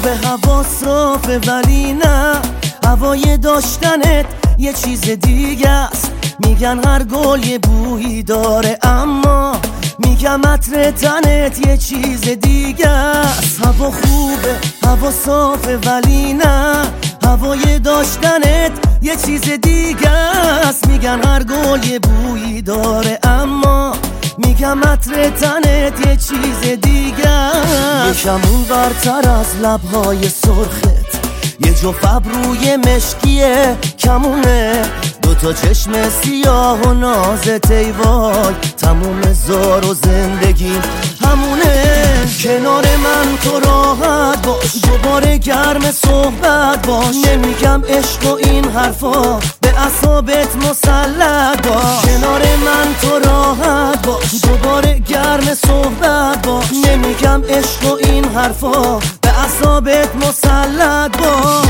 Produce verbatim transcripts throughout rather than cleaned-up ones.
خوبه هوا صافه ولی نه، هوای داشتنت یه چیز دیگه است. میگن هر گل یه بویی داره، اما میگم عطر تنت یه چیز دیگه است. هوا خوبه هوا صافه ولی نه، هوای داشتنت یه چیز دیگه است. میگن هر گل یه بویی داره، اما میگم عطر تنت یه چیز دیگه است. یکم اون برتر از لبهای سرخت، یه جفت ابروی مشکیه کمونه، دوتا چشم سیاه و نازت ای وای، تموم زار و زندگی همونه. کنار من تو راحت باش، دوباره گرم صحبت باش، نمیگم عشق و این حرفا، به اعصابت مسلط باش. کنار من تو راحت باش، دوباره گرم صحبت باش، نمیگم عشق و این حرفا، به اعصابت مسلط باش.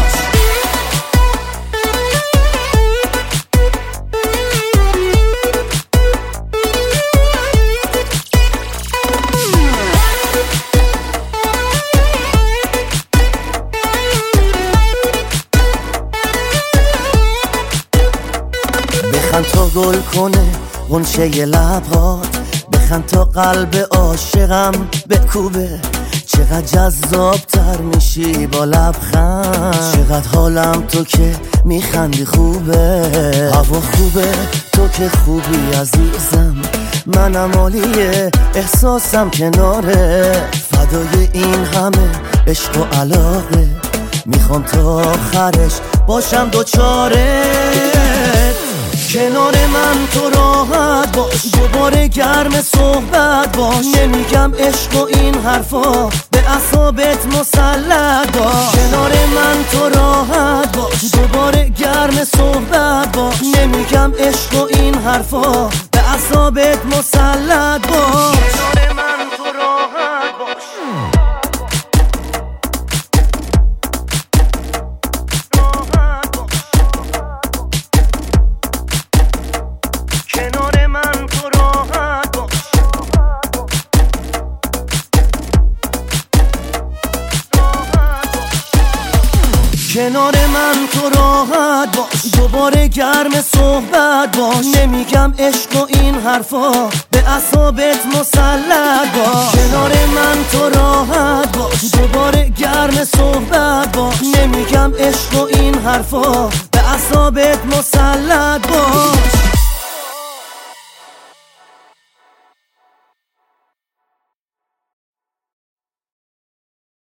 بخند تا گل کنه غنچه لبات، بخند تا قلب عاشقم بکوبه، چقدر جذاب تر میشی با لبخند، چقدر حالم تو که میخندی خوبه. هوا خوبه تو که خوبی عزیزم، منم عالیه احساسم کناره، فدای این همه عشق و علاقه، میخوام تا آخرش باشم دوچاره. کنار من تو راحت باش، دوباره گرم صحبت باش، نمیگم عشق و این حرفا، به اعصابت مسلط باش. کنار من تو راحت باش، دوباره گرم صحبت باش، نمیگم عشق و این حرفا، به اعصابت مسلط باش. کنار من تو راحت باش، کنار من تو راحت باش، کنار من تو راحت باش، دوباره گرم صحبت باش، نمیگم عشق و این حرفا، به اعصابت مسلط باش. کنار من تو راحت باش، دوباره گرم صحبت باش، نمیگم عشق و این حرفا، به اعصابت مسلط باش.